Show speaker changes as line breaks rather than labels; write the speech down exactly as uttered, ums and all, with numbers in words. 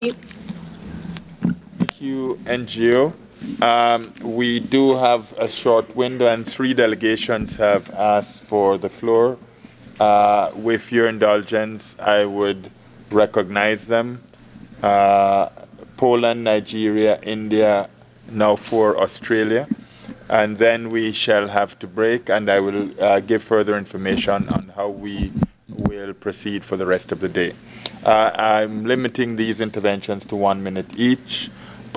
Thank you, N G O. Um, we do have a short window, and three delegations have asked for the floor. Uh, with your indulgence, I would recognize them. Uh, Poland, Nigeria, India, now for Australia. And then we shall have to break, and I will uh, give further information on how we will proceed for the rest of the day. Uh, I'm limiting these interventions to one minute each.